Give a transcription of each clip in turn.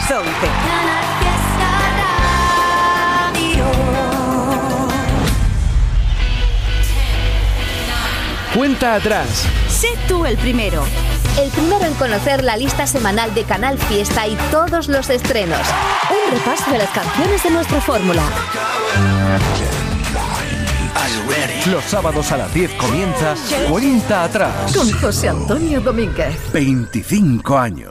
las 11. Cuenta atrás. Sé tú el primero. El primero en conocer la lista semanal de Canal Fiesta y todos los estrenos. Un repaso de las canciones de nuestra fórmula. Los sábados a las 10 comienza Cuenta Atrás. Con José Antonio Domínguez. 25 años.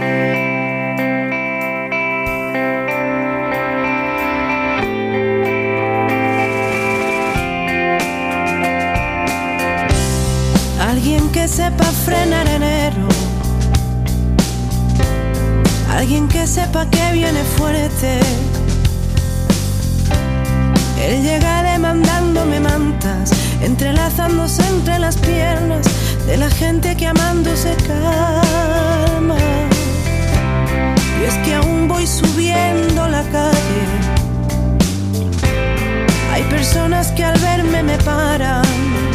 Alguien que sepa frenar enero, alguien que sepa que viene fuerte. Él llega demandándome mantas, entrelazándose entre las piernas de la gente que amando se calma. Y es que aún voy subiendo la calle, hay personas que al verme me paran.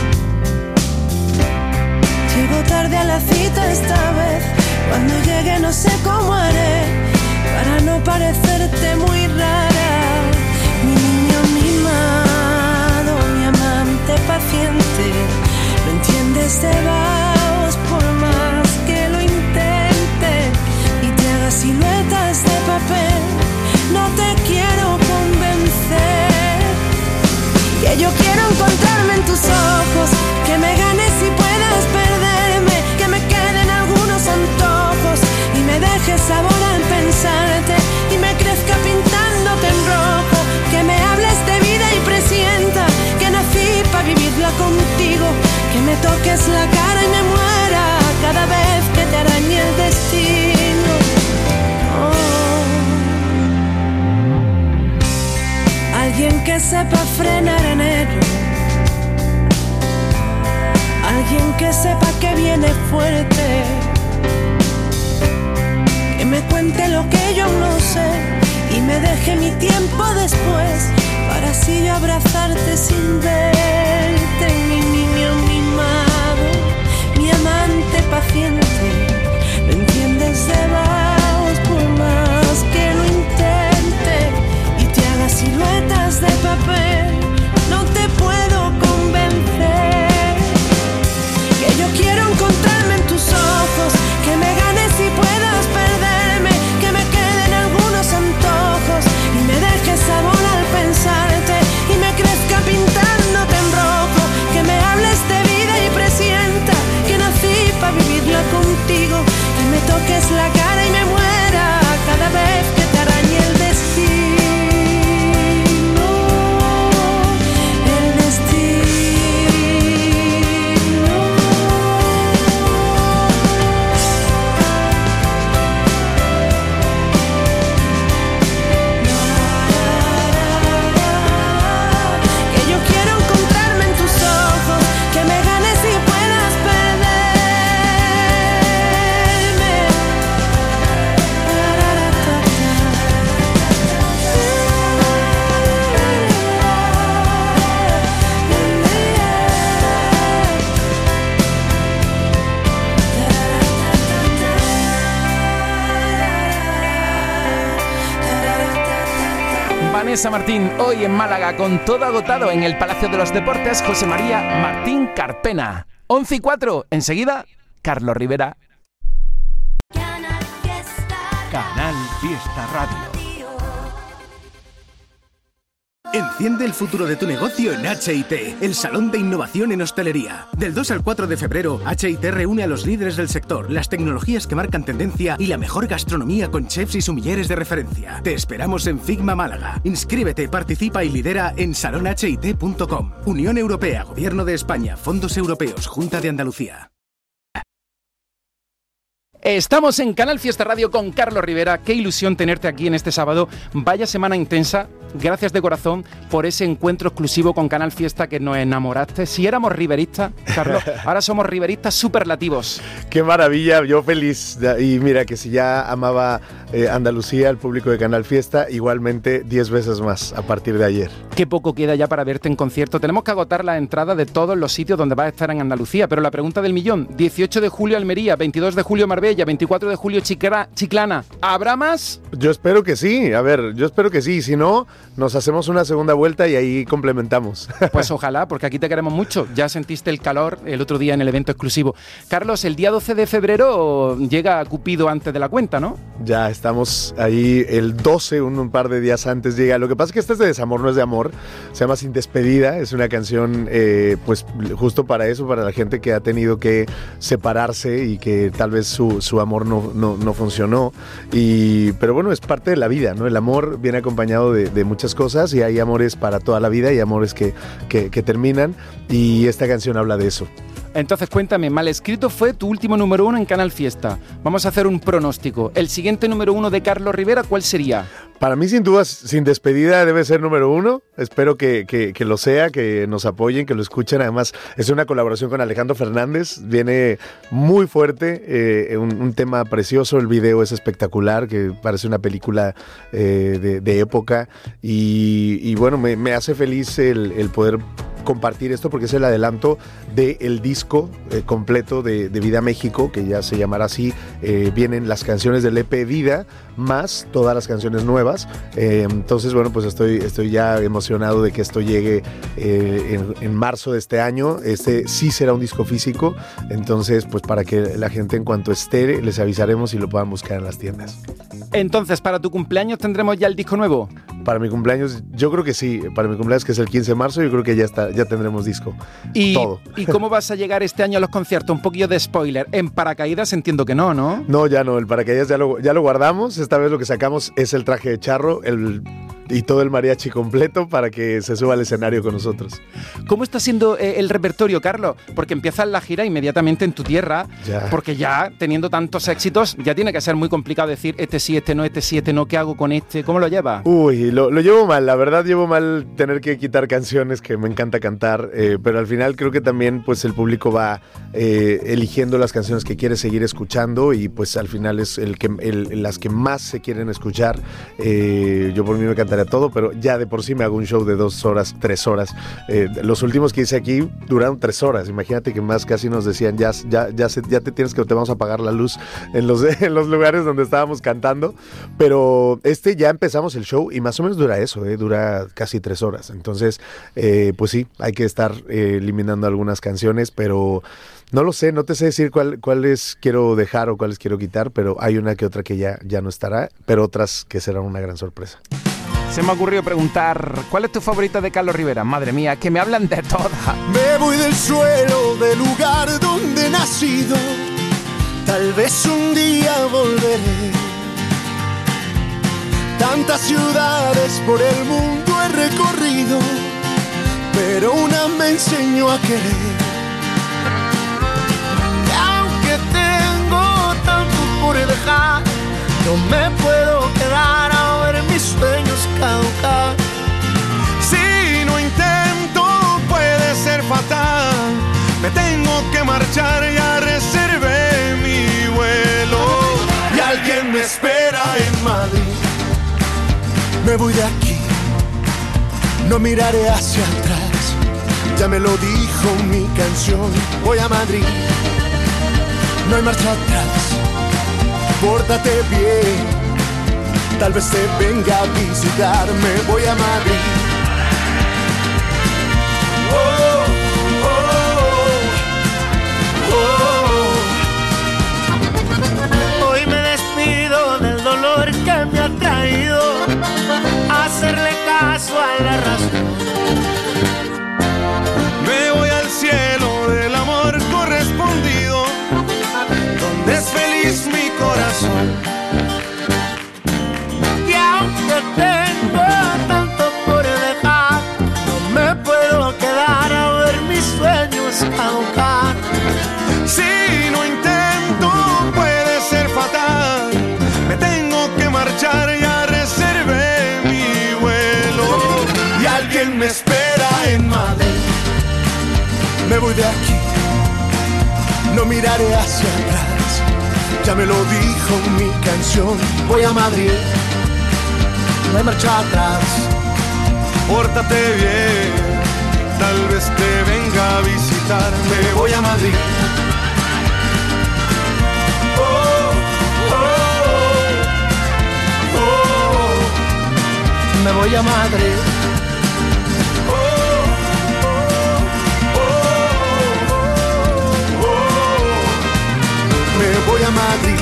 Llego tarde a la cita esta vez, cuando llegue no sé cómo haré para no parecerte muy rara. Mi niño mimado, mi amante paciente, no entiendes de vagos por más que lo intente y te haga siluetas de papel. No te quiero convencer, que yo quiero encontrarme en tus ojos, que me ganes y puedas perderme, que me queden algunos antojos y me dejes sabor al pensarte y me crezca pintándote en rojo, que me hables de vida y presienta que nací para vivirla contigo, que me toques la cara y me muera cada vez que te arañe el destino. Alguien que sepa frenar enero, alguien que sepa que viene fuerte, que me cuente lo que yo no sé y me deje mi tiempo después para así yo abrazarte sin verte. Mi niño mimado, mi amante paciente, no entiendes de vagos por más que lo intente y te haga siluetas de papel. No te puedo convencer, que yo quiero encontrarme en tus ojos, que me ganes y puedas perderme, que me queden algunos antojos y me dejes sabor al pensarte y me crezca pintándote en rojo, que me hables de vida y presienta que nací para vivirla contigo, que me toques la cara y me muera cada vez que te arañe el destino. Vanessa Martín, hoy en Málaga, con todo agotado en el Palacio de los Deportes, José María Martín Carpena. 11:04, enseguida, Carlos Rivera. Canal Fiesta Radio. Enciende el futuro de tu negocio en H&T, el salón de innovación en hostelería. Del 2 al 4 de febrero, H&T reúne a los líderes del sector, las tecnologías que marcan tendencia y la mejor gastronomía con chefs y sumilleres de referencia. Te esperamos en Figma Málaga. Inscríbete, participa y lidera en salonhit.com. Unión Europea, Gobierno de España, Fondos Europeos, Junta de Andalucía. Estamos en Canal Fiesta Radio con Carlos Rivera. Qué ilusión tenerte aquí en este sábado. Vaya semana intensa. Gracias de corazón por ese encuentro exclusivo con Canal Fiesta que nos enamoraste. Si éramos riveristas, Carlos, ahora somos riveristas superlativos. Qué maravilla, yo feliz. Y mira que si ya amaba Andalucía, el público de Canal Fiesta, igualmente 10 veces más a partir de ayer. Qué poco queda ya para verte en concierto. Tenemos que agotar la entrada de todos los sitios donde vas a estar en Andalucía, pero la pregunta del millón: 18 de julio Almería, 22 de julio Marbella, 24 de julio Chiclana. ¿Habrá más? Yo espero que sí, yo espero que sí, si no, nos hacemos una segunda vuelta y ahí complementamos. Pues ojalá, porque aquí te queremos mucho. Ya sentiste el calor el otro día en el evento exclusivo. Carlos, el día 12 de febrero llega Cupido antes de la cuenta, ¿no? Ya estamos ahí el 12, un par de días antes llega. Lo que pasa es que este es de desamor, no es de amor. Se llama Sin Despedida, es una canción pues justo para eso, para la gente que ha tenido que separarse y que tal vez su amor no funcionó. Pero bueno, es parte de la vida, ¿no? El amor viene acompañado de muchas cosas y hay amores para toda la vida y amores que terminan, y esta canción habla de eso. Entonces cuéntame, Mal Escrito fue tu último número 1 en Canal Fiesta. Vamos a hacer un pronóstico. ¿El siguiente número 1 de Carlos Rivera cuál sería? Para mí, sin dudas, Sin Despedida debe ser número 1. Espero que lo sea, que nos apoyen, que lo escuchen. Además, es una colaboración con Alejandro Fernández. Viene muy fuerte, un tema precioso. El video es espectacular, que parece una película de época. Y bueno, me hace feliz el poder compartir esto, porque es el adelanto del disco completo de Vida México, que ya se llamará así. Vienen las canciones del EP Vida, más todas las canciones nuevas. Entonces, bueno, pues estoy ya emocionado de que esto llegue en marzo de este año. Este sí será un disco físico, entonces pues para que la gente, en cuanto esté, les avisaremos y lo puedan buscar en las tiendas. Entonces, ¿para tu cumpleaños tendremos ya el disco nuevo? Para mi cumpleaños, yo creo que sí. Para mi cumpleaños, que es el 15 de marzo, yo creo que ya tendremos disco. Todo. ¿Y cómo vas a llegar este año a los conciertos? Un poquillo de spoiler. En paracaídas entiendo que no, ¿no? No, ya no. El paracaídas ya lo guardamos. Esta vez lo que sacamos es el traje de charro, y todo el mariachi completo para que se suba al escenario con nosotros. ¿Cómo está siendo el repertorio, Carlos? Porque empiezas la gira inmediatamente en tu tierra, porque ya teniendo tantos éxitos, ya tiene que ser muy complicado decir este sí, este no, ¿qué hago con este? ¿Cómo lo llevas? Uy, lo llevo mal, la verdad llevo mal tener que quitar canciones que me encanta cantar, pero al final creo que también pues el público va eligiendo las canciones que quiere seguir escuchando, y pues al final es las que más se quieren escuchar. Yo por mí me cantaría todo, pero ya de por sí me hago un show de 2 horas, 3 horas. Los últimos que hice aquí duraron 3 horas. Imagínate que más casi nos decían, ya te vamos a apagar la luz en los lugares donde estábamos cantando. Pero ya empezamos el show y más o menos dura eso, dura casi 3 horas. Entonces, pues sí, hay que estar eliminando algunas canciones, pero no lo sé, no te sé decir cuáles quiero dejar o cuáles quiero quitar, pero hay una que otra que ya no estará, pero otras que serán una gran sorpresa. Se me ha ocurrido preguntar, ¿cuál es tu favorita de Carlos Rivera? Madre mía, que me hablan de todas. Me voy del suelo, del lugar donde he nacido. Tal vez un día volveré. Tantas ciudades por el mundo he recorrido, pero una me enseñó a querer. Y aunque tengo tanto por dejar, no me puedo quedar a ver mis sueños caducar. Si no intento puede ser fatal. Me tengo que marchar, ya reservé mi vuelo. Y alguien me espera en Madrid. Me voy de aquí, no miraré hacia atrás. Ya me lo dijo mi canción. Voy a Madrid, no hay marcha atrás. Pórtate bien, tal vez te venga a visitar. Me voy a Madrid. Oh, oh, oh. Hoy me despido del dolor que me ha traído a hacerle caso a la razón. Me voy al cielo del amor correspondido, donde es feliz mi corazón. Y aunque tengo tanto por dejar, no me puedo quedar a ver mis sueños caducar. Si no intento puede ser fatal. Me tengo que marchar, ya reservé mi vuelo. Y alguien me espera en Madrid. Me voy de aquí, no miraré hacia atrás. ya me lo dijo mi canción. Voy a Madrid, no hay marcha atrás. Pórtate bien, tal vez te venga a visitar. Me voy a Madrid. Me voy a Madrid. Me voy a Madrid.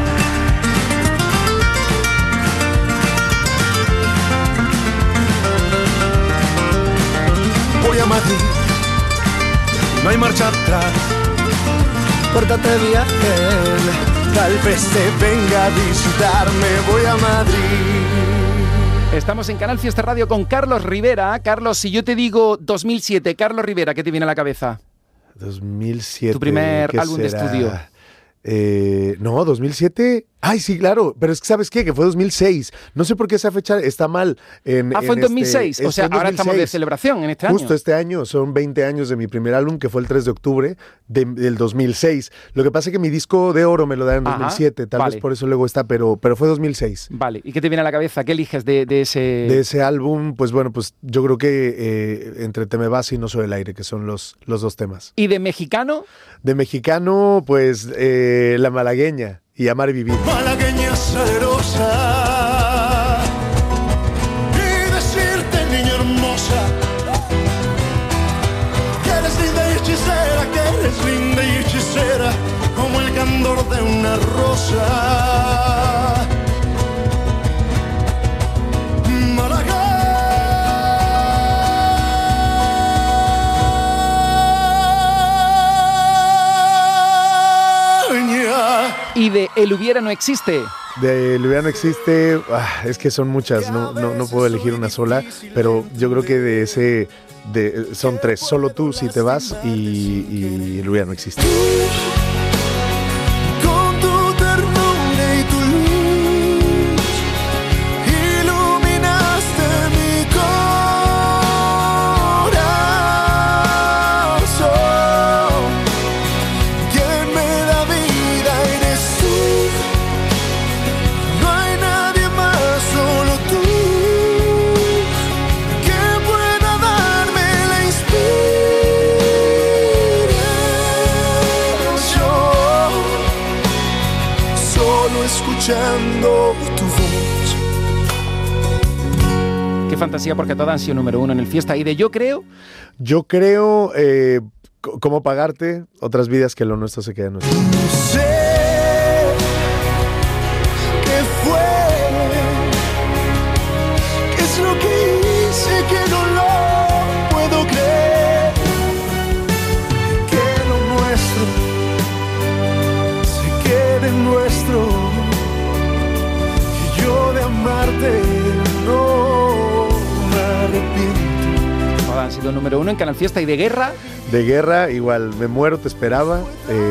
Voy a Madrid. No hay marcha atrás. Pórtate bien, tal vez te venga a visitar. Me voy a Madrid. Estamos en Canal Fiesta Radio con Carlos Rivera. Carlos, si yo te digo 2007, Carlos Rivera, ¿qué te viene a la cabeza? 2007. Tu primer álbum de estudio. No, 2007. Ay, sí, claro, pero es que ¿sabes qué? Que fue 2006. No sé por qué esa fecha está mal. Fue en 2006. O sea, ahora estamos de celebración en este año. Justo este año, son 20 años de mi primer álbum, que fue el 3 de octubre del 2006. Lo que pasa es que mi disco de oro me lo dan en 2007, tal vez por eso luego está, pero fue 2006. Vale, ¿y qué te viene a la cabeza? ¿Qué eliges de ese...? De ese álbum, pues bueno, pues yo creo que entre Te me vas y No soy el aire, que son los dos temas. ¿Y de mexicano? De mexicano, pues La Malagueña y Amar y Vivir. Malagueña salerosa, y decirte, niña hermosa, que eres linda y hechicera, que eres linda y hechicera, como el candor de una rosa. ¿Y de El hubiera no existe? De El hubiera no existe, es que son muchas, no puedo elegir una sola, pero yo creo que de ese son tres, Solo tú, Si te vas y El hubiera no existe. Con tu ternura y tu luz iluminaste mi corazón. Quien me da vida eres tú. No hay nadie más, solo tú, que pueda darme la inspiración. Solo escuchando tu voz. Qué fantasía, porque todas han sido número uno en el Fiesta. Y de Yo creo... Yo creo, cómo pagarte, otras vidas que lo nuestro se queda en nuestro. No sé qué fue, qué es lo que hice, que no lo puedo creer, que lo nuestro se quede nuestro, que yo de amarte no me arrepiento. Todas han sido número uno en Canal Fiesta. Y de Guerra... De Guerra, igual, Me muero, te esperaba.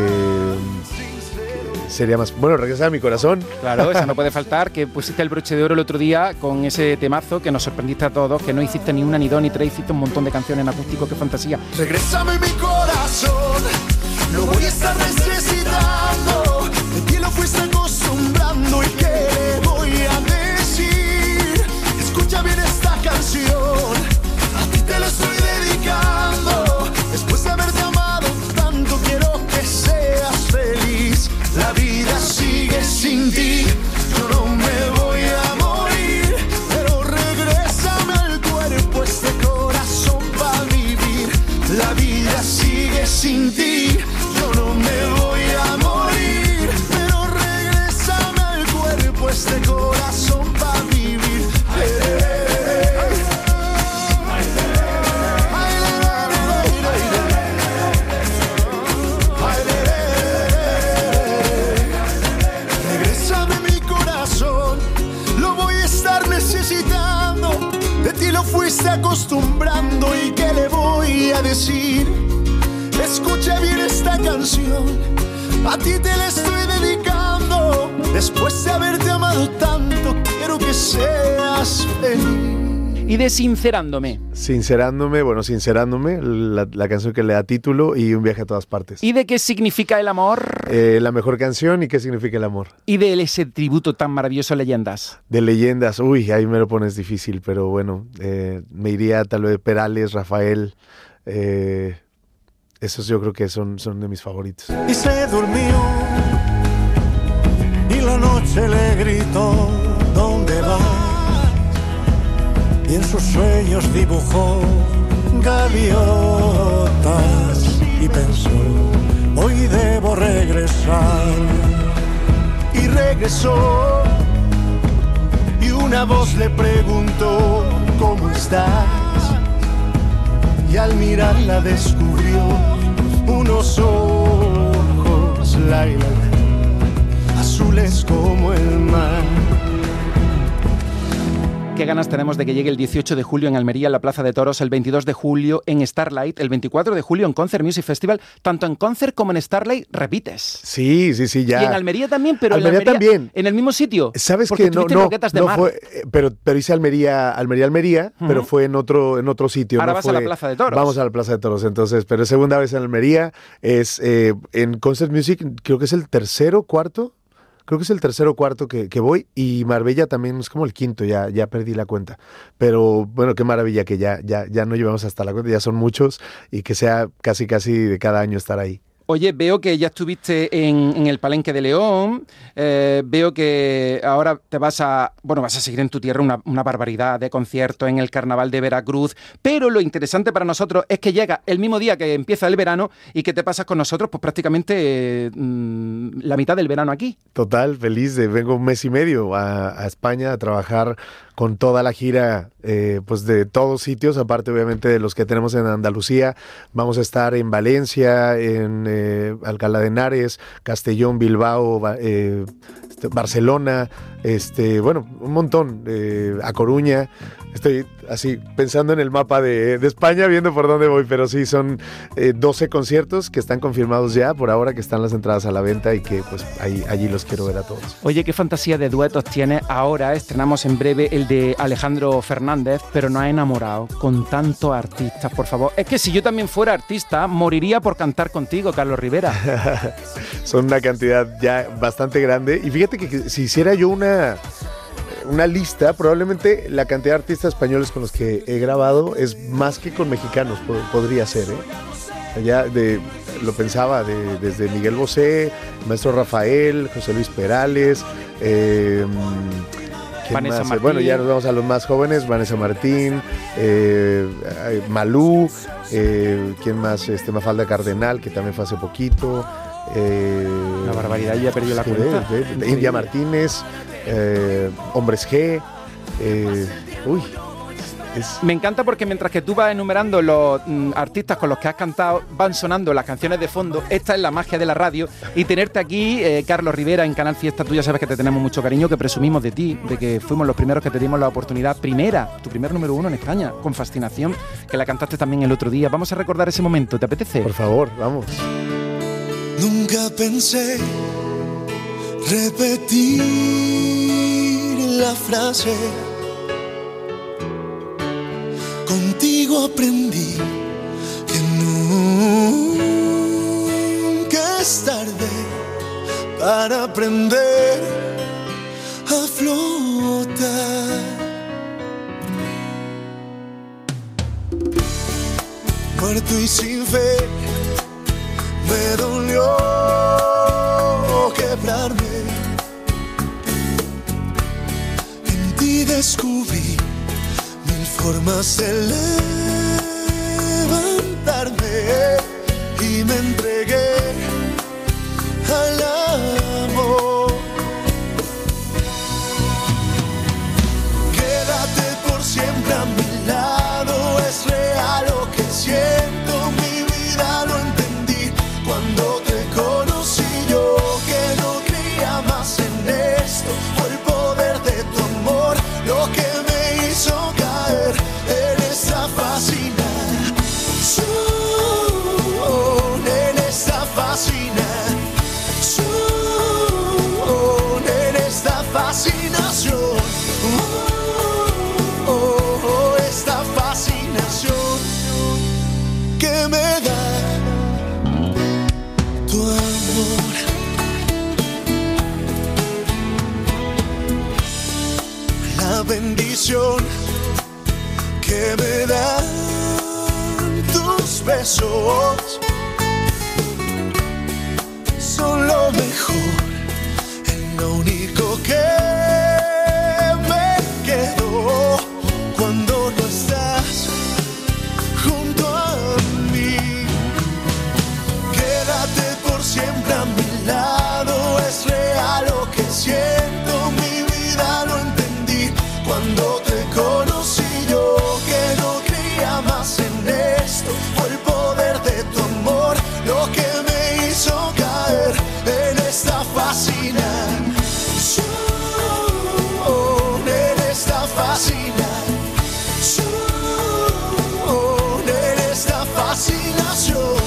Sería más... Bueno, Regresar a mi corazón. Claro, esa no puede faltar, que pusiste el broche de oro el otro día con ese temazo que nos sorprendiste a todos, que no hiciste ni una, ni dos, ni tres, hiciste un montón de canciones en acústico. Qué fantasía. Regrésame mi corazón, lo voy a estar necesitando. De ti lo fuiste acostumbrando, y qué le voy a decir. Escucha bien esta canción, a ti te la estoy dedicando. Después de haberte amado tanto, quiero que seas feliz. La vida sigue sin ti, yo no me voy a morir, pero regrésame al cuerpo este corazón para vivir. La vida sigue sin ti, yo no me voy a morir, pero regrésame al cuerpo este corazón para vivir. De ti lo fuiste acostumbrando, y qué le voy a decir. Escucha bien esta canción, a ti te la estoy dedicando. Después de haberte amado tanto, quiero que seas feliz. Y de Sincerándome. Sincerándome, la canción que le da título, y Un viaje a todas partes. ¿Y de qué significa el amor? la mejor canción y qué significa el amor. Y de ese tributo tan maravilloso a leyendas. De leyendas, uy, ahí me lo pones difícil, pero bueno, me iría tal vez Perales, Rafael, esos yo creo que son de mis favoritos. Y se durmió y la noche le gritó, ¿dónde vas? Y en sus sueños dibujó gaviotas y pensó, hoy debo regresar. Y regresó y una voz le preguntó, ¿cómo estás? Y al mirarla descubrió unos ojos, azules como el mar. Qué ganas tenemos de que llegue el 18 de julio en Almería, en la Plaza de Toros, el 22 de julio en Starlight, el 24 de julio en Concert Music Festival. Tanto en Concert como en Starlight repites. Sí, ya. Y en Almería también, pero Almería en Almería también. En el mismo sitio. ¿Sabes porque que no fue, pero hice Almería, pero fue en otro sitio. Ahora no vas fue, a la Plaza de Toros. Vamos a la Plaza de Toros, entonces, pero es segunda vez en Almería, es en Concert Music, creo que es el tercero, cuarto. Creo que es el tercero o cuarto que voy, y Marbella también es como el quinto, ya perdí la cuenta. Pero bueno, qué maravilla que ya no llevamos hasta la cuenta, ya son muchos, y que sea casi de cada año estar ahí. Oye, veo que ya estuviste en el Palenque de León, veo que ahora vas a seguir en tu tierra una barbaridad de conciertos en el Carnaval de Veracruz, pero lo interesante para nosotros es que llega el mismo día que empieza el verano y que te pasas con nosotros pues prácticamente la mitad del verano aquí. Total, feliz, vengo un mes y medio a España a trabajar con toda la gira pues de todos sitios, aparte obviamente de los que tenemos en Andalucía. Vamos a estar en Valencia, en Alcalá de Henares, Castellón, Bilbao, Barcelona, un montón, a Coruña. Estoy así pensando en el mapa de España, viendo por dónde voy, pero sí, son 12 conciertos que están confirmados ya, por ahora, que están las entradas a la venta y que pues allí los quiero ver a todos. Oye, qué fantasía de duetos tienes. Ahora estrenamos en breve el de Alejandro Fernández, pero nos ha enamorado con tantos artistas, por favor. Es que si yo también fuera artista, moriría por cantar contigo, Carlos Rivera. Son una cantidad ya bastante grande, y fíjate que si hiciera yo una lista, probablemente la cantidad de artistas españoles con los que he grabado es más que con mexicanos, podría ser, Ya lo pensaba desde Miguel Bosé, Maestro Rafael, José Luis Perales, Vanessa Martín. Bueno, ya nos vamos a los más jóvenes, Vanessa Martín, Malú, ¿quién más? Mafalda Cardenal, que también fue hace poquito. La barbaridad, ya perdió la cuenta. India Martínez, Hombres G. Me encanta porque mientras que tú vas enumerando los artistas con los que has cantado, van sonando las canciones de fondo. Esta es la magia de la radio, y tenerte aquí, Carlos Rivera, en Canal Fiesta. Tú ya sabes que te tenemos mucho cariño, que presumimos de ti, de que fuimos los primeros que te dimos la oportunidad, tu primer número 1 en España, con Fascinación, que la cantaste también el otro día. Vamos a recordar ese momento, ¿te apetece? Por favor, vamos. Nunca pensé repetir la frase. Contigo aprendí que nunca es tarde para aprender a flotar. Muerto y sin fe, me dolió quebrarme. En ti descubrí formas de levantarme, y me entregué al amor. Quédate por siempre a mi lado, es real lo que siento, mi vida lo entendí cuando te conocí. Yo que no creía más en esto, fue el poder de tu amor lo que me hizo caer en esta fascinación, en esta fascinación, en esta fascinación, esta fascinación que me da tu amor. bendición que me dan tus besos. Son lo mejor, es lo único que me quedó cuando no estás junto a mí. Quédate por siempre a mi lado, es real lo que siento, mi vida lo entendí cuando te conocí. Yo que no creía más en esto, fue el poder de tu amor lo que me hizo caer en esta fascinación, en esta fascinación, en esta fascinación,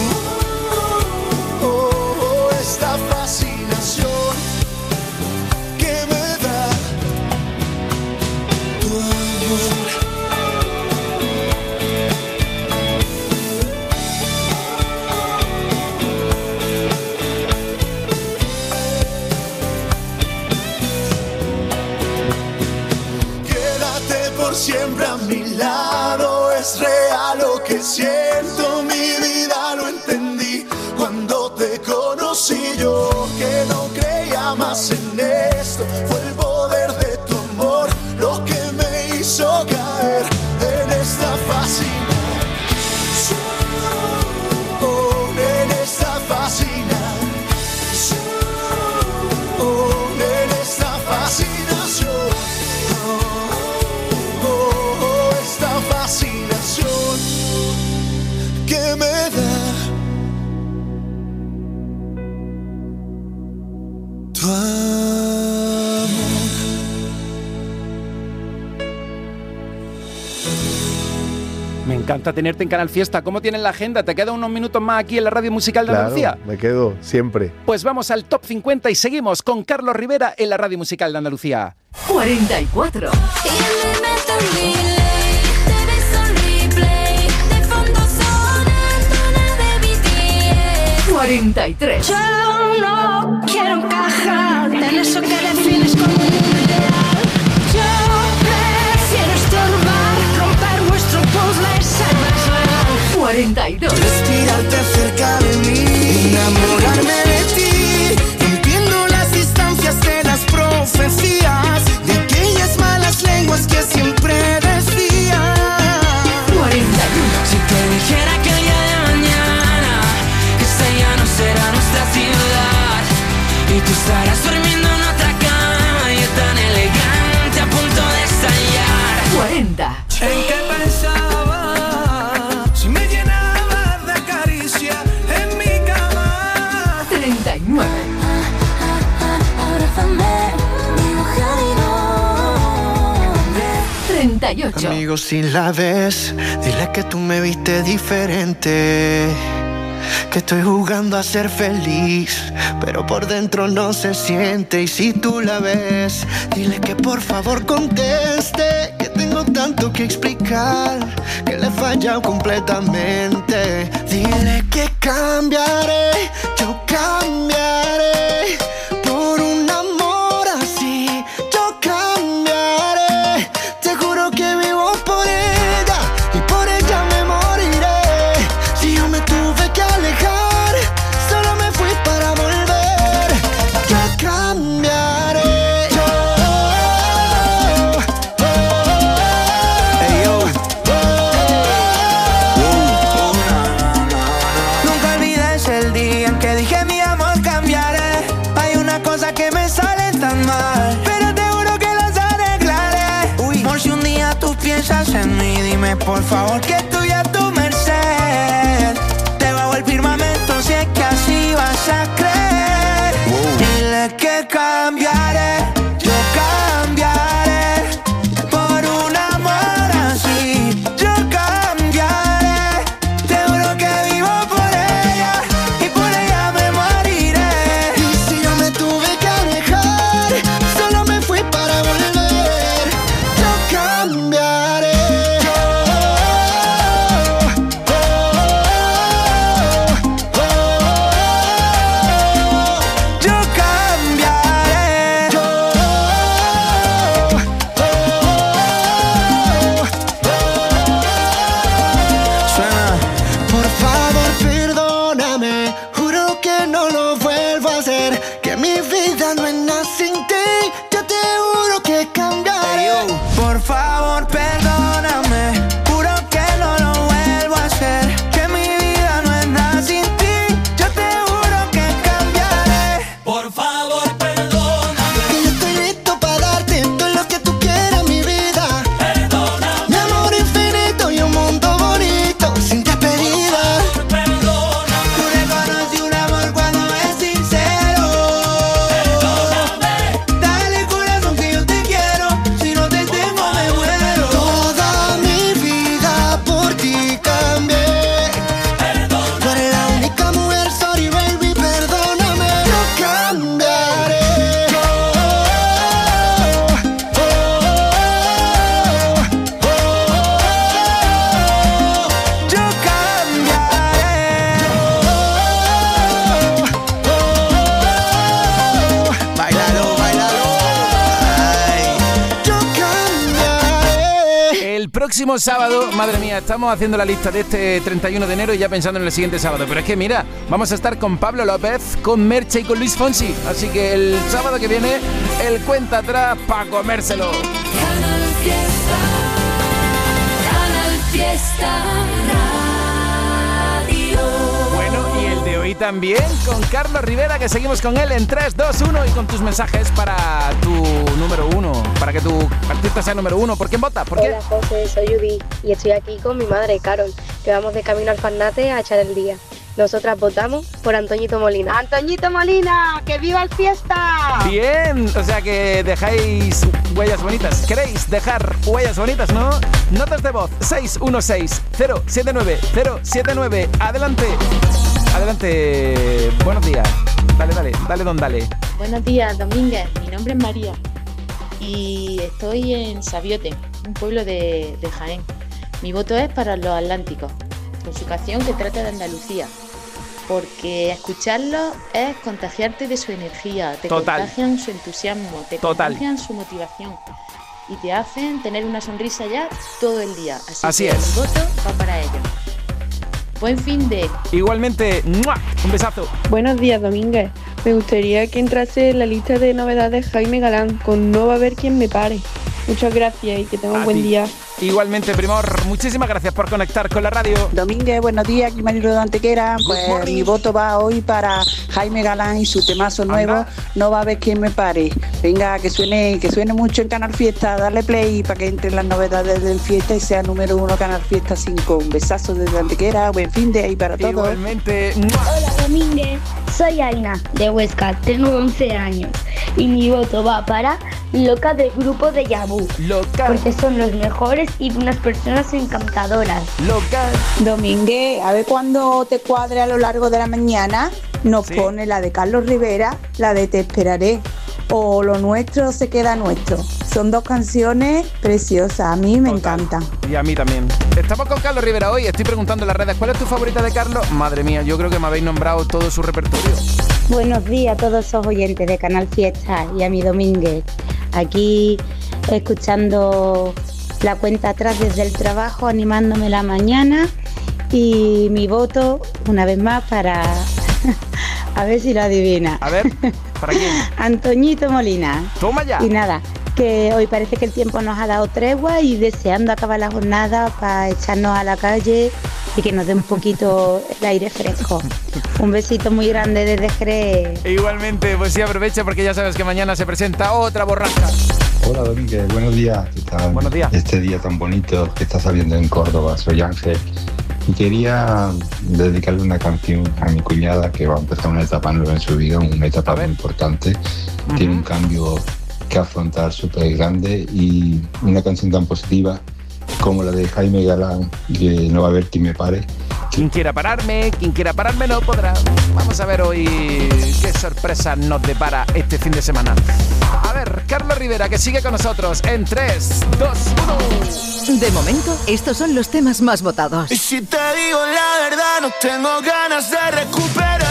esta fascinación que me da tu amor. Siempre a mi lado, es real lo que siento, mi vida lo entendí cuando te conocí. Yo que no creía más en esto, fue el poder de tu amor lo que me hizo caer en esta fascinación, en esta fascinación, en esta fascinación. Fascinación que me da tu amor. Me encanta tenerte en Canal Fiesta. ¿Cómo tienes la agenda? ¿Te quedan unos minutos más aquí en la Radio Musical de Andalucía? Me quedo siempre. Pues vamos al Top 50 y seguimos con Carlos Rivera en la Radio Musical de Andalucía. 44. 43. Yo no quiero encajar en eso que defines como un ideal. Yo prefiero estorbar, romper vuestro puzzle, ser más real. 42. Respirarte cerca de mí, enamorarme de ti. Entiendo las distancias de las profecías, de aquellas malas lenguas que siempre decía. 41. Si te dijera que el día de mañana esta ya no será nuestra ciudad y tú estarás durmiendo en otra cama, yo tan elegante a punto de estallar. 40. ¿En qué pensaba? Si me llenaba de caricia en mi cama. 39. Abrázame, mi mujer y no. 38. Amigo, si la ves, dile que tú me viste diferente, que estoy jugando a ser feliz, pero por dentro no se siente. Y si tú la ves, dile que por favor conteste, que tengo tanto que explicar, que le he fallado completamente. Dile que cambiaré, yo cambiaré por un amor así. Yo cambiaré, te juro que vivo por ella y por ella me moriré. Si yo me tuve que alejar, solo me fui para volver. Yo cambiaré. Nunca olvides el día en que dije mi amor cambiaré. Hay una cosa que me sale tan mal, pero te juro que las arreglaré. Por si un día tú piensas en mí, dime por favor que estoy a tu merced. Debajo el firmamento, si es que así vas a creer. Dile que cambiaré, yo cambiaré por un amor así. Yo cambiaré, te juro que vivo por ella y por ella me moriré. Y si yo me tuve que alejar, solo me fui para volver. Yo cambiaré. próximo sábado, madre mía, estamos haciendo la lista de este 31 de enero y ya pensando en el siguiente sábado. Pero es que mira, vamos a estar con Pablo López, con Merche y con Luis Fonsi. Así que el sábado que viene, el cuenta atrás para comérselo. Canal Fiesta, Canal Fiesta Radio. Bueno, y el de hoy también, con Carlos Rivera, que seguimos con él en 3, 2, 1 y con tus mensajes para tu número 1, para que tu artista sea número 1. ¿Por quién vota? ¿Por qué? Hola José, soy Judy y estoy aquí con mi madre Carol, que vamos de camino al Farnate a echar el día. Nosotras votamos por Antoñito Molina. ¡Antoñito Molina! ¡Que viva el Fiesta! Bien, o sea que dejáis huellas bonitas. ¿Queréis dejar huellas bonitas, no? Notas de voz 616-079-079. Adelante. Adelante. Buenos días. Dale, don, dale. Buenos días, Domínguez. Mi nombre es María y estoy en Sabiote, un pueblo de Jaén. Mi voto es para Los Atlánticos, con su canción que trata de Andalucía, porque escucharlo es contagiarte de su energía, te contagian su entusiasmo, te contagian su motivación y te hacen tener una sonrisa ya todo el día. Así que es. Mi voto va para ellos. Buen fin de... Igualmente, ¡mua! Un besazo. Buenos días, Domínguez. Me gustaría que entrase en la lista de novedades Jaime Galán con No va a haber quien me pare. Muchas gracias y que tenga un buen día. Igualmente, Primor, muchísimas gracias por conectar con la radio. Domínguez, buenos días, aquí Marilo de Antequera. Pues mi voto va hoy para Jaime Galán y su temazo nuevo, No va a haber quien me pare. Venga, que suene mucho en Canal Fiesta, darle play para que entren las novedades del Fiesta y sea número 1 Canal Fiesta 5. Un besazo desde Antequera, buen fin de ahí para todos. Igualmente. Hola Domínguez, soy Aina de Huesca, tengo 11 años y mi voto va para Loca del grupo de Yabú. Loca. Porque son los mejores y unas personas encantadoras. Loca. Domínguez, a ver cuando te cuadre a lo largo de la mañana, nos pone la de Carlos Rivera, la de Te esperaré, o Lo nuestro se queda nuestro. Son dos canciones preciosas, a mí me encantan. Y a mí también. Estamos con Carlos Rivera hoy, estoy preguntando en las redes, ¿cuál es tu favorita de Carlos? Madre mía, yo creo que me habéis nombrado todo su repertorio. Buenos días a todos esos oyentes de Canal Fiesta y a mi Domínguez. Aquí escuchando la cuenta atrás desde el trabajo, animándome la mañana y mi voto, una vez más, para... a ver si lo adivina. A ver, ¿para quién? Antoñito Molina. Toma ya. Y nada, que hoy parece que el tiempo nos ha dado tregua y deseando acabar la jornada para echarnos a la calle y que nos dé un poquito el aire fresco. Un besito muy grande desde Jerez. Igualmente, pues sí, aprovecha porque ya sabes que mañana se presenta otra borrasca. Hola Domínguez, buenos días. ¿Qué tal? Buenos días. Este día tan bonito que está saliendo en Córdoba, soy Ángel. Y quería dedicarle una canción a mi cuñada que va a empezar una etapa nueva en su vida, una etapa muy importante. Tiene un cambio que afrontar súper grande y una canción tan positiva como la de Jaime Galán, que no va a haber quien me pare. Quien quiera pararme no podrá. Vamos a ver hoy qué sorpresa nos depara este fin de semana. A ver, Carlos Rivera, que sigue con nosotros en 3, 2, 1. De momento, estos son los temas más votados. Y si te digo la verdad, no tengo ganas de recuperarte.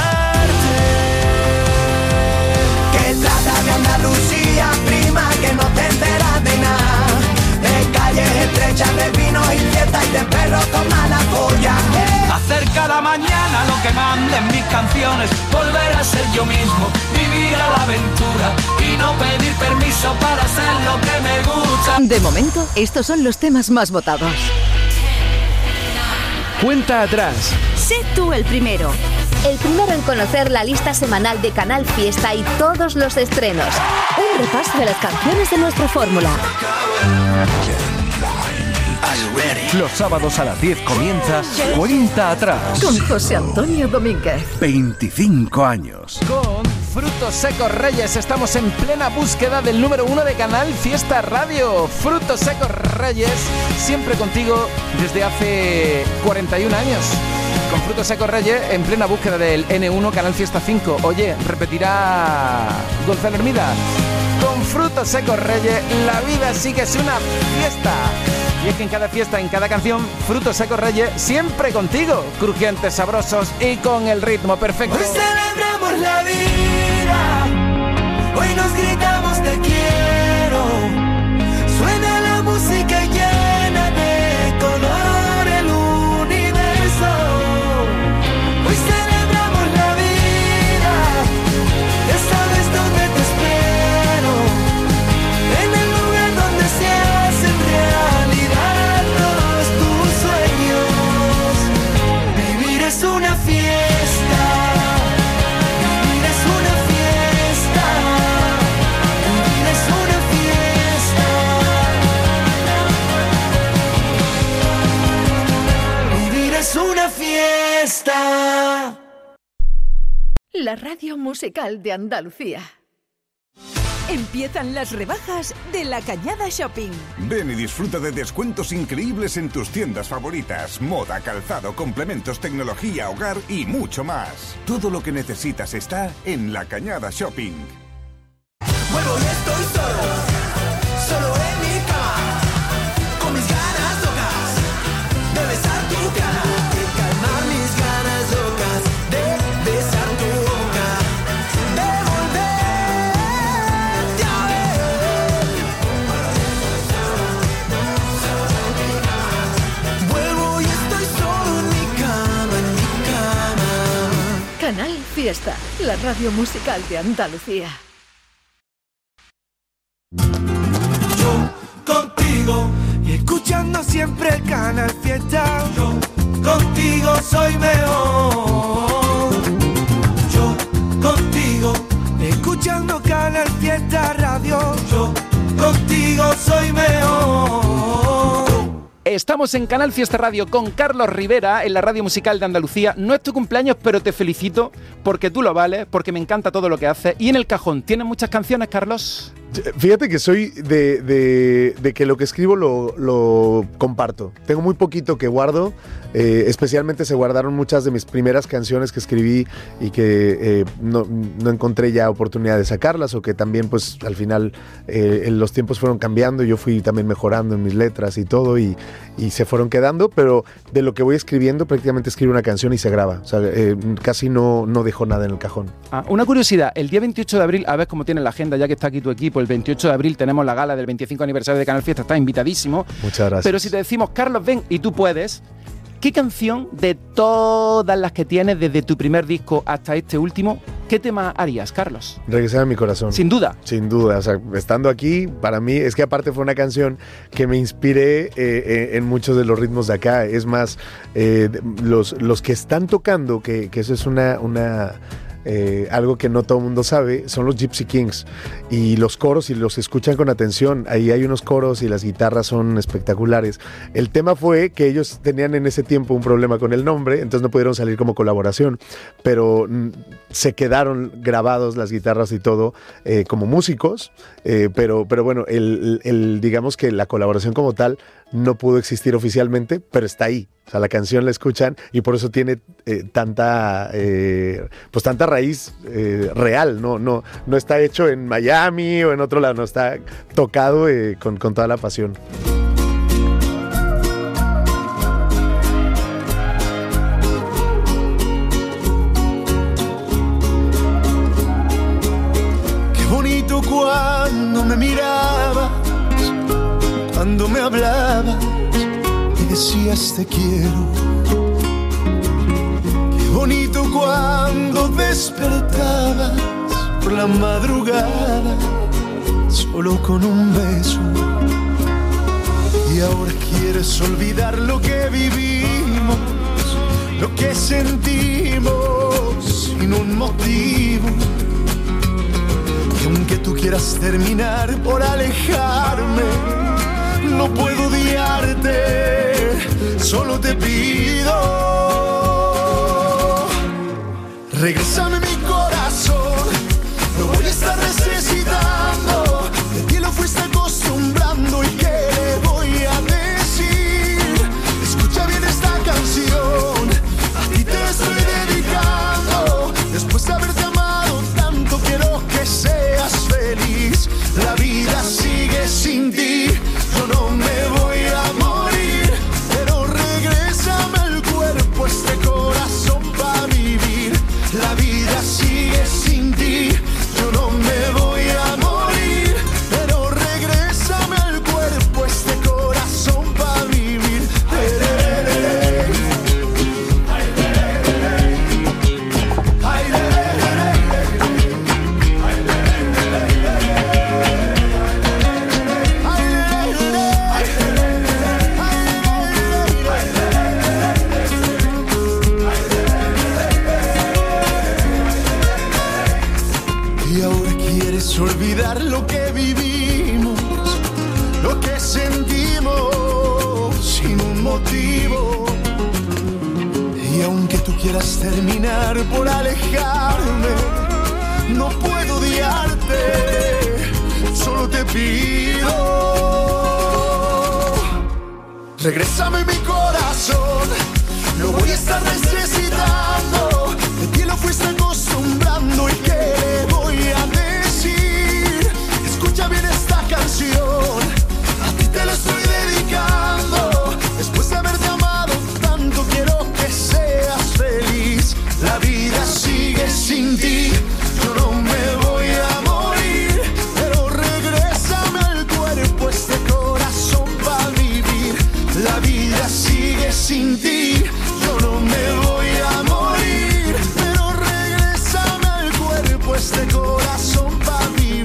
Que trata de Andalucía, prima, que no te enteras de nada. De calles estrechas, de vino y fiesta y de perros toma la polla. Hacer cada mañana lo que manden mis canciones, volver a ser yo mismo, vivir a la aventura y no pedir permiso para hacer lo que me gusta. De momento, estos son los temas más votados. Cuenta atrás. Sé tú el primero. El primero en conocer la lista semanal de Canal Fiesta y todos los estrenos. Un repaso de las canciones de nuestra fórmula. Los sábados a las 10 comienza Cuenta Atrás. Con José Antonio Domínguez. 25 años. Con Frutos Secos Reyes estamos en plena búsqueda del número 1 de Canal Fiesta Radio. Frutos Secos Reyes, siempre contigo desde hace 41 años. Con Frutos Secos Reyes en plena búsqueda del N1 Canal Fiesta 5. Oye, repetirá Gonzalo Hermida. Con Frutos Secos Reyes la vida sí que es una fiesta. Y es que en cada fiesta, en cada canción, Frutos Secos Reyes siempre contigo, crujientes, sabrosos y con el ritmo perfecto. Hoy celebramos la vida, hoy nos gritamos te quiero, suena la música llena de la radio musical de Andalucía. Empiezan las rebajas de La Cañada Shopping. Ven y disfruta de descuentos increíbles en tus tiendas favoritas. Moda, calzado, complementos, tecnología, hogar y mucho más. Todo lo que necesitas está en La Cañada Shopping. Vuelvo y estoy solo en mi cama, con mis ganas locas de besar tu cara, de calmar mis ganas locas de besar tu boca, de volverte a ver. Vuelvo y estoy solo en mi cama, Canal Fiesta, la radio musical de Andalucía. Contigo y escuchando siempre el Canal Fiesta. Yo contigo soy mejor. Yo contigo escuchando Canal Fiesta Radio. Yo contigo soy mejor. Estamos en Canal Fiesta Radio con Carlos Rivera en la radio musical de Andalucía. No es tu cumpleaños, pero te felicito porque tú lo vales, porque me encanta todo lo que haces. Y en el cajón, ¿tienes muchas canciones, Carlos? Fíjate que soy de que lo que escribo lo comparto. Tengo muy poquito que guardo. Especialmente se guardaron muchas de mis primeras canciones que escribí y que no encontré ya oportunidad de sacarlas, o que también pues al final los tiempos fueron cambiando y yo fui también mejorando en mis letras y todo y se fueron quedando, pero de lo que voy escribiendo prácticamente escribo una canción y se graba. O sea, casi no dejo nada en el cajón. Una curiosidad, el día 28 de abril, a ver cómo tiene la agenda ya que está aquí tu equipo, el 28 de abril tenemos la gala del 25 aniversario de Canal Fiesta, está invitadísimo. Muchas gracias. Pero si te decimos, Carlos, ven y tú puedes, ¿qué canción de todas las que tienes desde tu primer disco hasta este último, qué tema harías, Carlos? Regresar a mi corazón. Sin duda. Sin duda, o sea, estando aquí, para mí, es que aparte fue una canción que me inspiré en muchos de los ritmos de acá. Es más, los que están tocando, que eso es algo que no todo el mundo sabe, son los Gypsy Kings, y los coros, si los escuchan con atención, ahí hay unos coros y las guitarras son espectaculares. El tema fue que ellos tenían en ese tiempo un problema con el nombre, entonces no pudieron salir como colaboración, pero se quedaron grabados las guitarras y todo como músicos, pero bueno, digamos que la colaboración como tal no pudo existir oficialmente, pero está ahí. O sea, la canción la escuchan y por eso tiene tanta raíz real. No está hecho en Miami o en otro lado, no está tocado con toda la pasión. Qué bonito cuando me mirabas, cuando me hablabas y decías te quiero. Qué bonito cuando despertabas por la madrugada solo con un beso. Y ahora quieres olvidar lo que vivimos, lo que sentimos sin un motivo. Y aunque tú quieras terminar por alejarme, no puedo odiarte, solo te pido, regrésame mi corazón, lo voy a estar necesitando, de ti lo fuiste acostumbrando y qué le voy a decir, escucha bien esta canción, a ti te estoy dedicando, después de haberte amado tanto quiero que seas feliz, la vida sigue sin ti. Yo no me voy a morir, pero regrésame el cuerpo, este corazón para vivir. La vida sigue quieras terminar por alejarme, no puedo odiarte, solo te pido, regrésame mi corazón, lo voy a estar necesitando, de ti lo fuiste acostumbrando y qué le voy a decir, escucha bien esta canción, a ti te la estoy dedicando, después de haberte amado tanto quiero que seas feliz, la vida sigue sin ti, yo no me voy a morir, pero regrésame al cuerpo este corazón para vivir, la vida sigue sin ti, yo no me voy a morir, pero regrésame al cuerpo este corazón para vivir.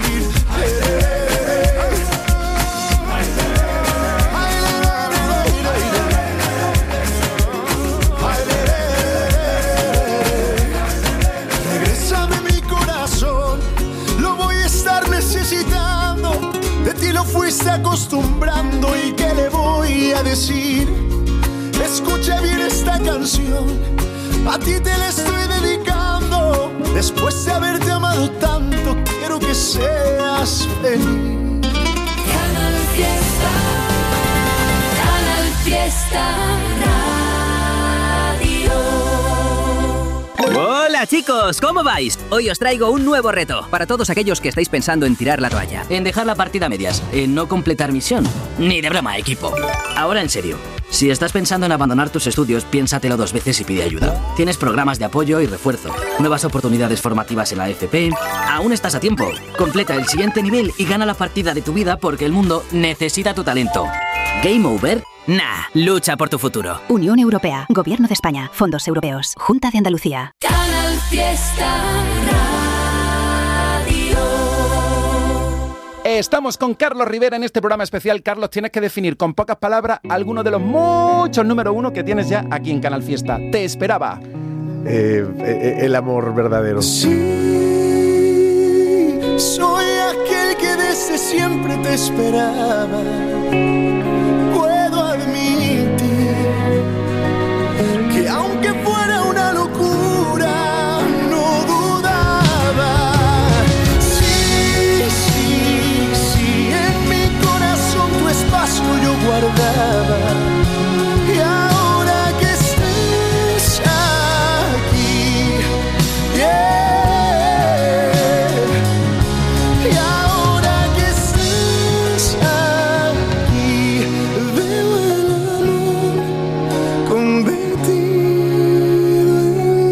Regrésame mi corazón, lo voy a estar necesitando, de ti lo fuiste acostumbrando y qué le voy a decir. Escucha bien esta canción, a ti te la estoy dedicando, después de haberte amado tanto quiero que seas feliz. Canal Fiesta, Canal Fiesta Radio. Hola chicos, ¿cómo vais? Hoy os traigo un nuevo reto para todos aquellos que estáis pensando en tirar la toalla, en dejar la partida a medias, en no completar misión. Ni de broma, equipo. Ahora en serio, si estás pensando en abandonar tus estudios, piénsatelo 2 veces y pide ayuda. Tienes programas de apoyo y refuerzo, nuevas oportunidades formativas en la FP. Aún estás a tiempo. Completa el siguiente nivel y gana la partida de tu vida porque el mundo necesita tu talento. ¿Game over? Nah, lucha por tu futuro. Unión Europea, Gobierno de España, Fondos Europeos, Junta de Andalucía. Canal Fiesta Radio. Estamos con Carlos Rivera en este programa especial. Carlos, tienes que definir con pocas palabras algunos de los muchos número 1 que tienes ya aquí en Canal Fiesta. Te esperaba. El amor verdadero. Sí, soy aquel que desde siempre te esperaba. Puedo admitir que aunque fuera una locura, no dudaba. Sí, en mi corazón tu espacio yo guardaba. Y ahora que estés aquí, y ahora que estés aquí, veo el amor convertido en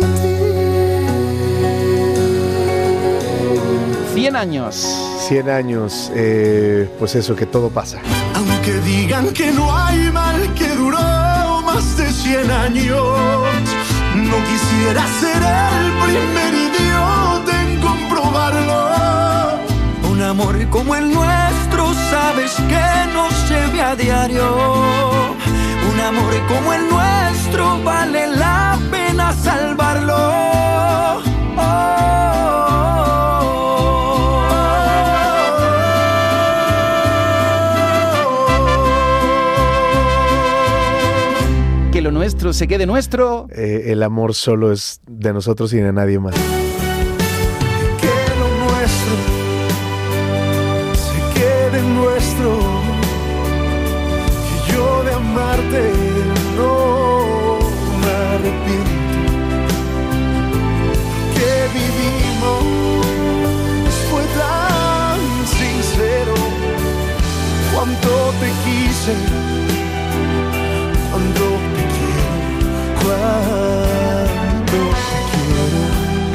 ti. 100 años. 100 años, pues eso, que todo pasa. Aunque digan que no hay mal que duró más de 100 años, no quisiera ser el primer idiota en comprobarlo. Un amor como el nuestro, sabes que no se ve a diario. Un amor como el nuestro, vale la pena salvarlo. Que lo nuestro se quede nuestro. El amor solo es de nosotros y de nadie más. Que lo nuestro se quede nuestro, que yo de amarte no me arrepiento, que vivimos fue tan sincero, cuánto te quise, cuánto te quiero, cuánto te quiero.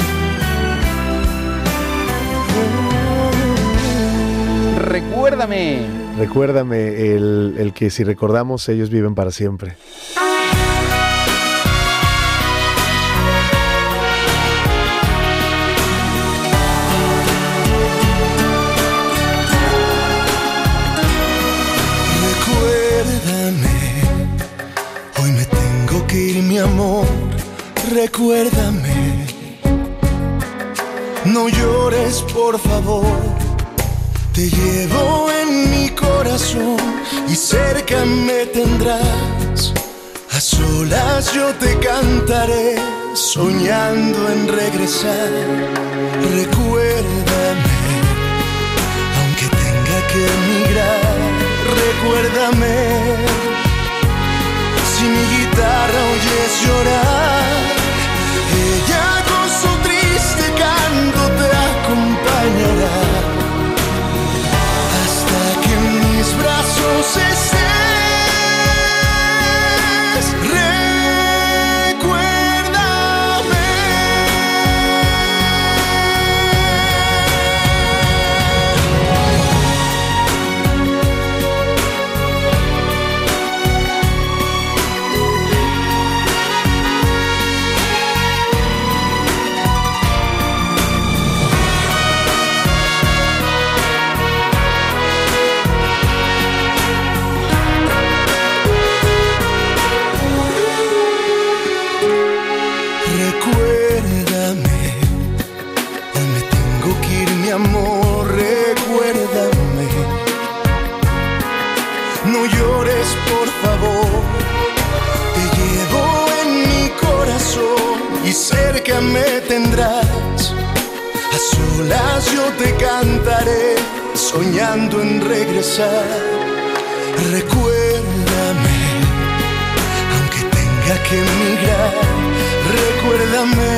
Recuérdame el que si recordamos ellos viven para siempre. Recuérdame, hoy me tengo que ir, mi amor. Recuérdame, no llores por favor. Te llevo en mi corazón y cerca me tendrás. A solas yo te cantaré soñando en regresar. Recuérdame, aunque tenga que emigrar. Recuérdame, si mi guitarra oyes llorar, ella con su triste canto te acompañará hasta que en mis brazos estés. Amor, recuérdame, no llores por favor, te llevo en mi corazón y cerca me tendrás, a solas yo te cantaré, soñando en regresar. Recuérdame, aunque tenga que emigrar, recuérdame,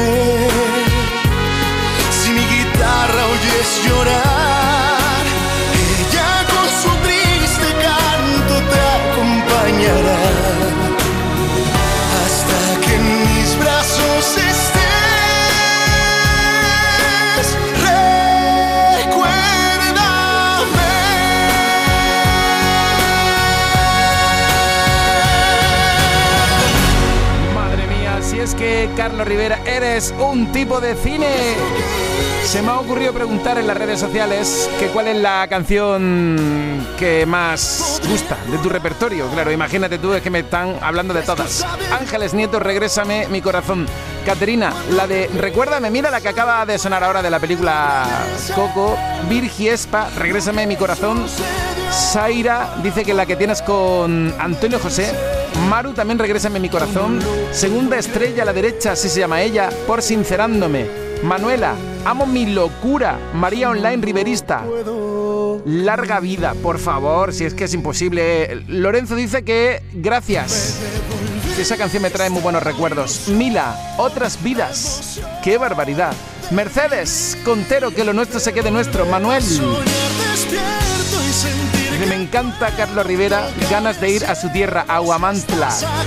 oyes llorar, ella con su triste canto te acompañará hasta que en mis brazos estés. Recuérdame. Madre mía, si es que Carlos Rivera, eres un tipo de cine. Se me ha ocurrido preguntar en las redes sociales que cuál es la canción que más gusta de tu repertorio. Claro, imagínate tú, es que me están hablando de todas. Ángeles Nieto, Regrésame mi corazón. Caterina, la de Recuérdame, mira la que acaba de sonar ahora de la película Coco. Virgi Espa, Regrésame mi corazón. Zaira dice que la que tienes con Antonio José. Maru también, Regrésame mi corazón. Segunda estrella a la derecha, así se llama ella, por Sincerándome. Manuela, Amo mi locura. María Online Riverista, Larga vida, por favor, si es que es imposible. Lorenzo dice que gracias, que esa canción me trae muy buenos recuerdos. Mila, Otras vidas, qué barbaridad. Mercedes Contero, que lo nuestro se quede nuestro. Manuel, me encanta Carlos Rivera, ganas de ir a su tierra, Aguamantla.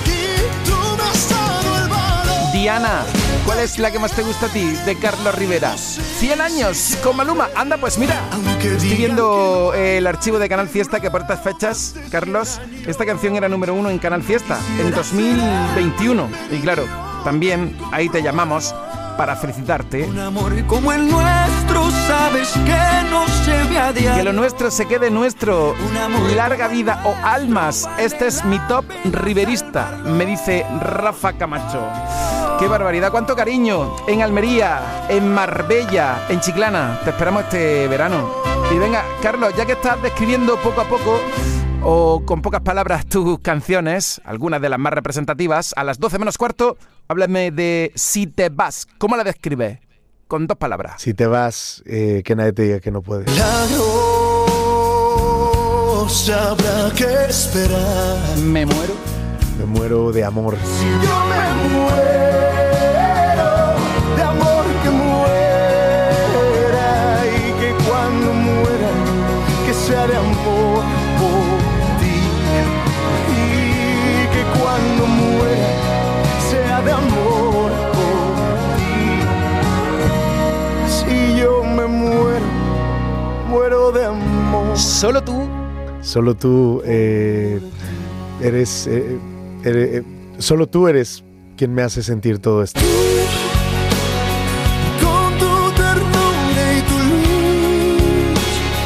Diana, ¿cuál es la que más te gusta a ti de Carlos Rivera? 100 años con Maluma. Anda, pues mira, estoy viendo el archivo de Canal Fiesta, que por estas fechas, Carlos, esta canción era número 1 en Canal Fiesta en 2021. Y claro, también ahí te llamamos para felicitarte. Un amor como el nuestro, sabes que no se ve a diario. Que lo nuestro se quede nuestro. Larga vida o almas. Este es mi top riverista, me dice Rafa Camacho. ¡Qué barbaridad! ¡Cuánto cariño! En Almería, en Marbella, en Chiclana. Te esperamos este verano. Y venga, Carlos, ya que estás describiendo poco a poco o con pocas palabras tus canciones, algunas de las más representativas, a las 12 menos cuarto, háblame de Si te vas. ¿Cómo la describes? Con 2 palabras. Si te vas, que nadie te diga que no puedes. La rosa habrá que esperar. Me muero. Me muero de amor. Si yo me muero de amor, que muera, y que cuando muera, que sea de amor por ti, y que cuando muera sea de amor por ti. Si yo me muero, muero de amor. Solo tú. Solo tú solo tú eres quien me hace sentir todo esto. Con tu ternura y tu luz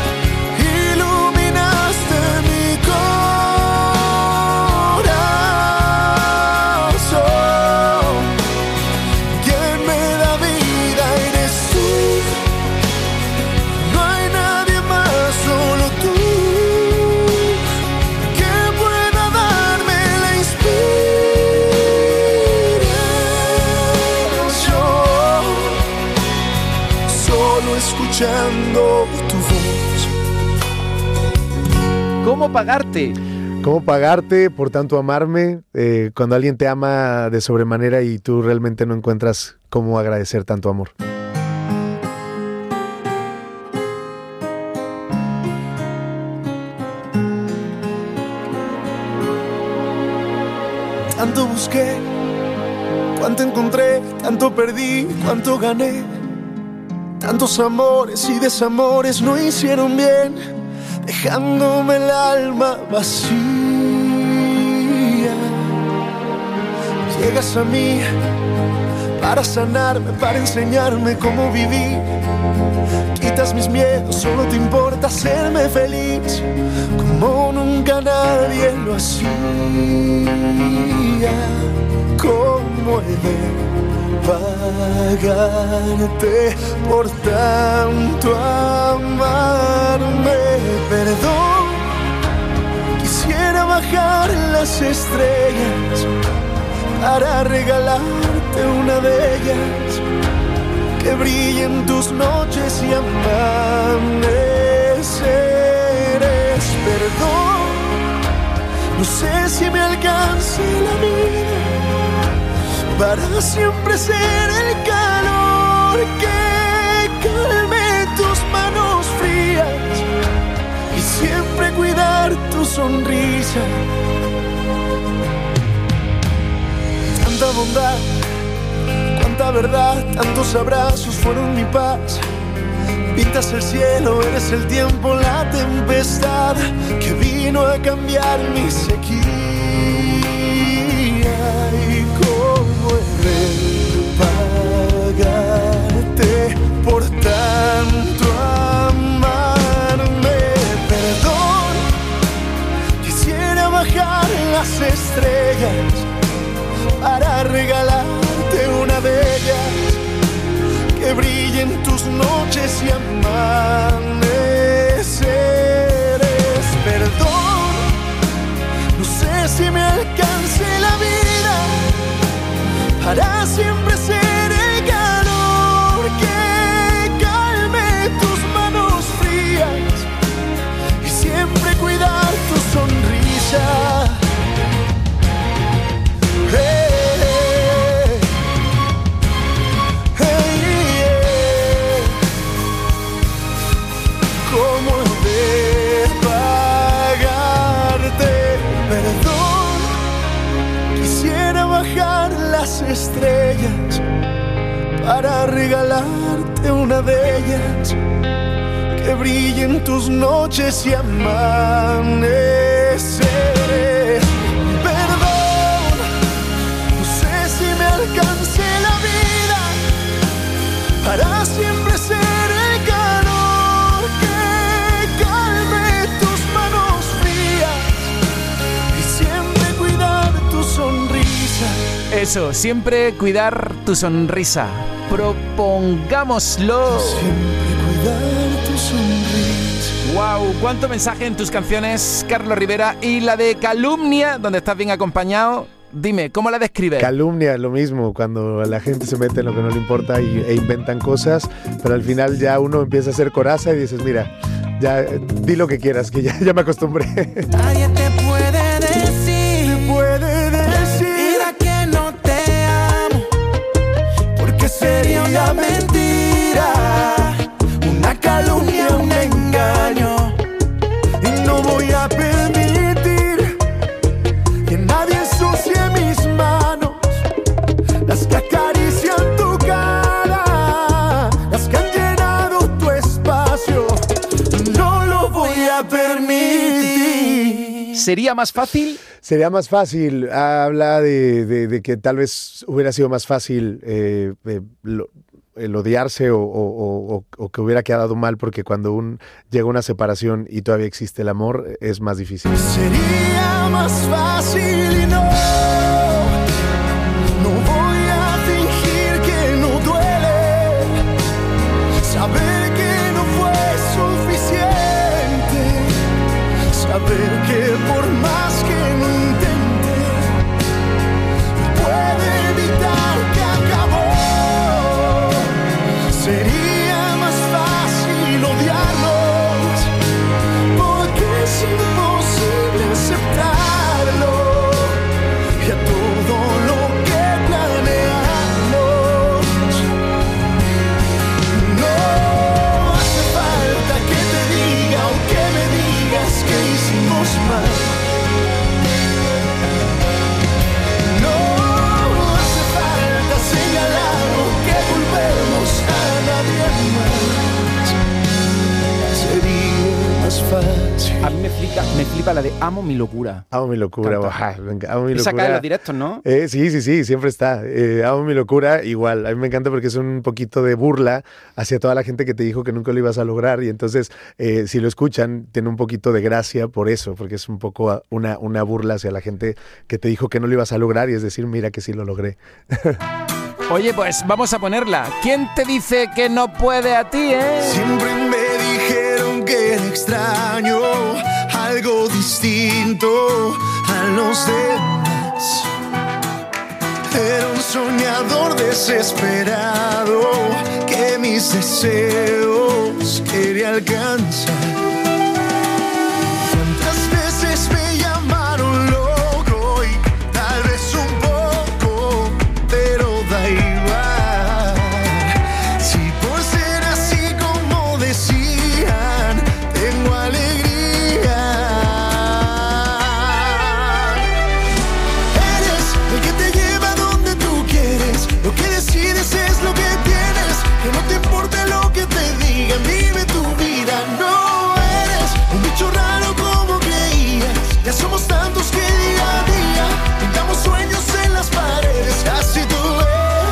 iluminaste mi corazón. Quien me da vida eres tú. No hay nadie más, solo tú. ¿Cómo pagarte? ¿Cómo pagarte por tanto amarme? Cuando alguien te ama de sobremanera y tú realmente no encuentras cómo agradecer tanto amor. Tanto busqué, cuánto encontré, tanto perdí, cuánto gané. Tantos amores y desamores no hicieron bien, dejándome el alma vacía. Llegas a mí para sanarme, para enseñarme cómo vivir. Quitas mis miedos, solo te importa hacerme feliz, como nunca nadie lo hacía. ¿Cómo he de pagarte por tanto amarme? Perdón, quisiera bajar las estrellas para regalarte una de ellas, que brillen tus noches y amaneceres. Perdón, no sé si me alcance la vida para siempre ser el calor que calme tus manos frías y siempre cuidar tu sonrisa. Tanta bondad, cuánta verdad, tantos abrazos fueron mi paz. Pintas el cielo, eres el tiempo, la tempestad que vino a cambiar mi sequía. Y cómo he de pagarte por tanto amarme. Perdón, quisiera bajar las estrellas para regalarte una de ellas, que brillen tus noches y amaneceres. Perdón, no sé si me alcance la vida para siempre ser el calor que calme tus manos frías y siempre cuidar tu sonrisa. Las estrellas para regalarte una de ellas, que brillen tus noches y amaneceres. Perdón, no sé si me alcance la vida para siempre ser el calor que calme tus manos frías y siempre cuidar tu sonrisa. Eso, siempre cuidar tu sonrisa. Propongámoslo. Siempre cuidar tu sonrisa. Wow, cuánto mensaje en tus canciones, Carlos Rivera. Y la de Calumnia, donde estás bien acompañado. Dime, ¿cómo la describes? Calumnia, lo mismo, cuando la gente se mete en lo que no le importa e inventan cosas, pero al final ya uno empieza a hacer coraza y dices, mira, ya di lo que quieras, que ya me acostumbré. Nadie te puede decir, sería una mentira, una calumnia, un engaño, y no voy a permitir que nadie ensucie mis manos, las que acarician tu cara, las que han llenado tu espacio, no lo voy a permitir. ¿Sería más fácil? Sería más fácil. Habla de que tal vez hubiera sido más fácil el odiarse o que hubiera quedado mal, porque cuando llega una separación y todavía existe el amor, es más difícil. Sería más fácil y no voy a fingir que no duele, saber que no fue suficiente, saber que por más que no intente, puede evitar que acabó. Sería más fácil odiarnos, porque es imposible flipa la de Amo mi locura. Amo mi locura, venga, amo mi locura. Esa cae en los directos, ¿no? Sí, siempre está. Amo mi locura, igual. A mí me encanta porque es un poquito de burla hacia toda la gente que te dijo que nunca lo ibas a lograr. Y entonces, si lo escuchan, tiene un poquito de gracia por eso, porque es un poco una burla hacia la gente que te dijo que no lo ibas a lograr y es decir, mira que sí lo logré. Oye, pues vamos a ponerla. ¿Quién te dice que no puede a ti, Siempre me dijeron que era extraño, algo distinto a los demás. Era un soñador desesperado que mis deseos quería alcanzar. ¿Cuántas veces me llamaron loco y tal vez un poco, pero da igual? Si por ser así como decían, tengo alegría. Eres el que te lleva donde tú quieres, lo que decides es lo que tienes, que no te importe lo que te digan, vive tu vida. No eres un bicho raro como creías, ya somos tantos que día a día pintamos sueños en las paredes, así tú eres.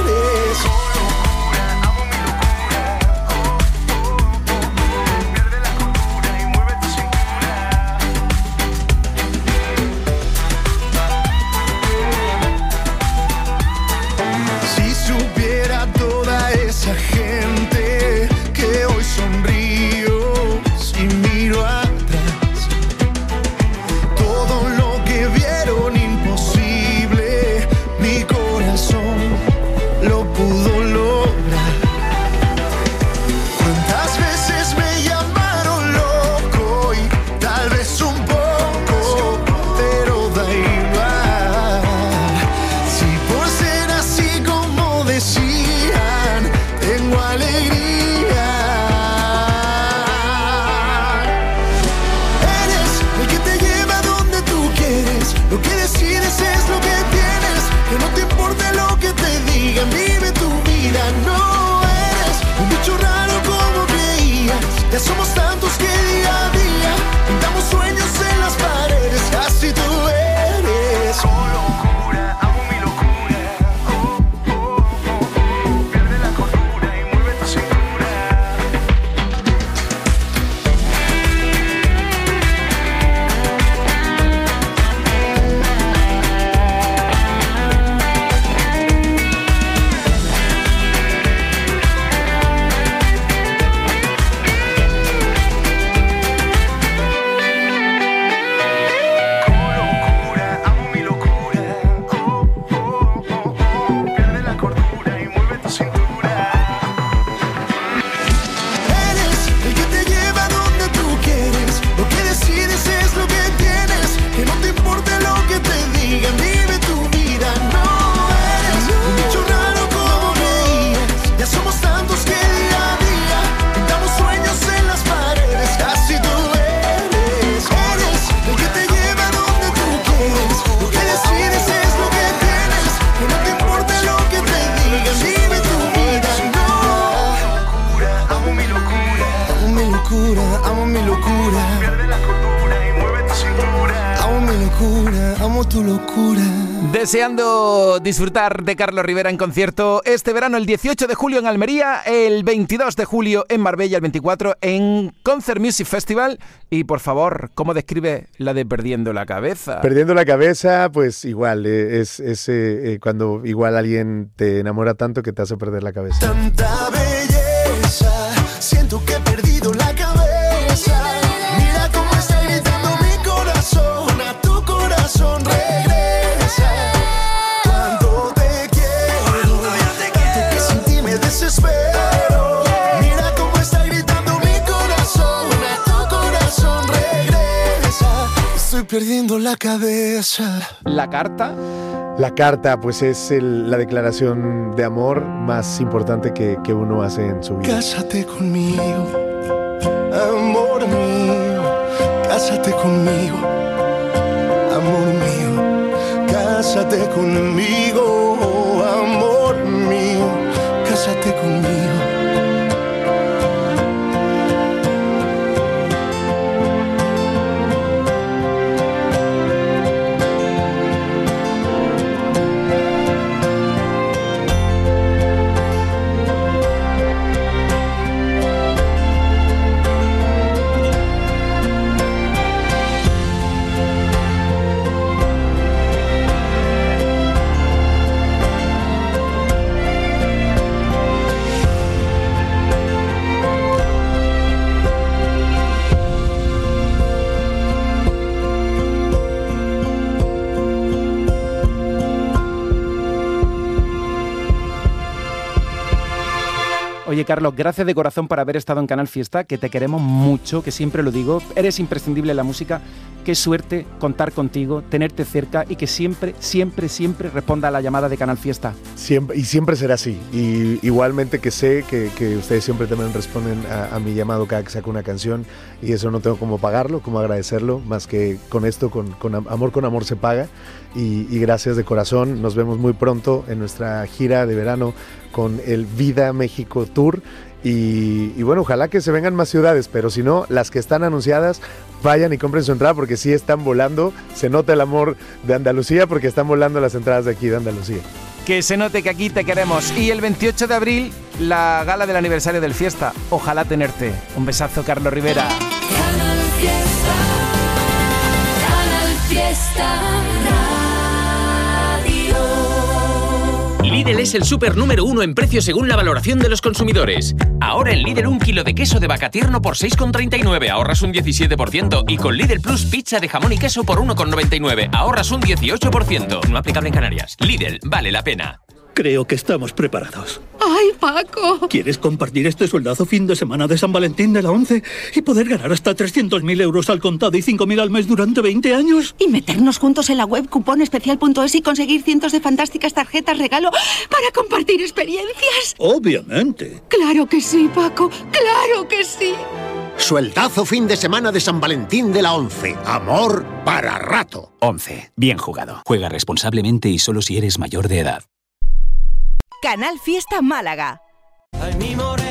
Si supiera toda esa gente que hoy sonrío y miro atrás, todo lo que vieron imposible, mi corazón lo pudo lograr. ¿Cuántas veces me llamaron loco y tal vez un poco, pero da igual? Si por ser así como decían, tengo alegría. Eres el que te lleva donde tú quieres, lo que decides es lo que tienes, que no te importe lo que te digan, vive tu vida. No eres un bicho raro como creías, ya somos tantos que día a día pintamos sueños en las paredes, así tú eres. Con locura, amo mi locura. Pierde la cordura y mueve tu cintura. Eres el que te lleva donde tú quieres, lo que decides es lo que tienes, que no te importe lo que te digan, vive tu vida. No eres un bicho raro como creías, ya somos tantos que día a día pintamos sueños en las paredes, así tú eres. Eres el que te lleva donde tú quieres, lo que decides es lo que tienes, que no te importe lo que te digan, vive tu vida. No, amo mi locura, amo mi locura, amo mi locura. Pierde la cordura y mueve tu cintura. Amo mi locura, amo tu locura. Deseando disfrutar de Carlos Rivera en concierto este verano, el 18 de julio en Almería, el 22 de julio en Marbella, el 24 en Concert Music Festival. Y por favor, ¿cómo describe la de Perdiendo la Cabeza? Perdiendo la cabeza, pues igual, es cuando igual alguien te enamora tanto que te hace perder la cabeza. Tanta belleza, siento que he perdido la cabeza. Mira cómo está gritando mi corazón, a tu corazón regresa. Cuando te quiero, tanto que sin ti me desespero. Mira cómo está gritando mi corazón, a tu corazón regresa. Estoy perdiendo la cabeza. ¿La carta? La carta, pues es la declaración de amor más importante que uno hace en su vida. Cásate conmigo, amor mío. Cásate conmigo, amor mío. Cásate conmigo, amor mío. Cásate conmigo. Oye, Carlos, gracias de corazón por haber estado en Canal Fiesta, que te queremos mucho, que siempre lo digo, eres imprescindible en la música. Qué suerte contar contigo, tenerte cerca y que siempre responda a la llamada de Canal Fiesta. Siempre será así. Y igualmente que sé que ustedes siempre también responden a mi llamado cada que saco una canción, y eso no tengo cómo pagarlo, cómo agradecerlo, más que con esto, con amor se paga. Y gracias de corazón. Nos vemos muy pronto en nuestra gira de verano con el Vida México Tour. Y bueno, ojalá que se vengan más ciudades, pero si no, las que están anunciadas, vayan y compren su entrada, porque sí están volando. Se nota el amor de Andalucía porque están volando las entradas de aquí de Andalucía. Que se note que aquí te queremos. Y el 28 de abril, la gala del aniversario del Fiesta. Ojalá tenerte. Un besazo, Carlos Rivera. Canal Fiesta, Canal Fiesta Radio. Lidl es el súper número 1 en precio según la valoración de los consumidores. Ahora en Lidl un kilo de queso de vaca tierno por 6,39, ahorras un 17%. Y con Lidl Plus pizza de jamón y queso por 1,99, ahorras un 18%. No aplicable en Canarias. Lidl, vale la pena. Creo que estamos preparados. ¡Ay, Paco! ¿Quieres compartir este sueldazo fin de semana de San Valentín de la ONCE y poder ganar hasta 300.000 euros al contado y 5.000 al mes durante 20 años? Y meternos juntos en la web cuponespecial.es y conseguir cientos de fantásticas tarjetas regalo para compartir experiencias. Obviamente. ¡Claro que sí, Paco! ¡Claro que sí! Sueldazo fin de semana de San Valentín de la ONCE. Amor para rato. ONCE. Bien jugado. Juega responsablemente y solo si eres mayor de edad. Canal Fiesta Málaga. Ay, mi morena.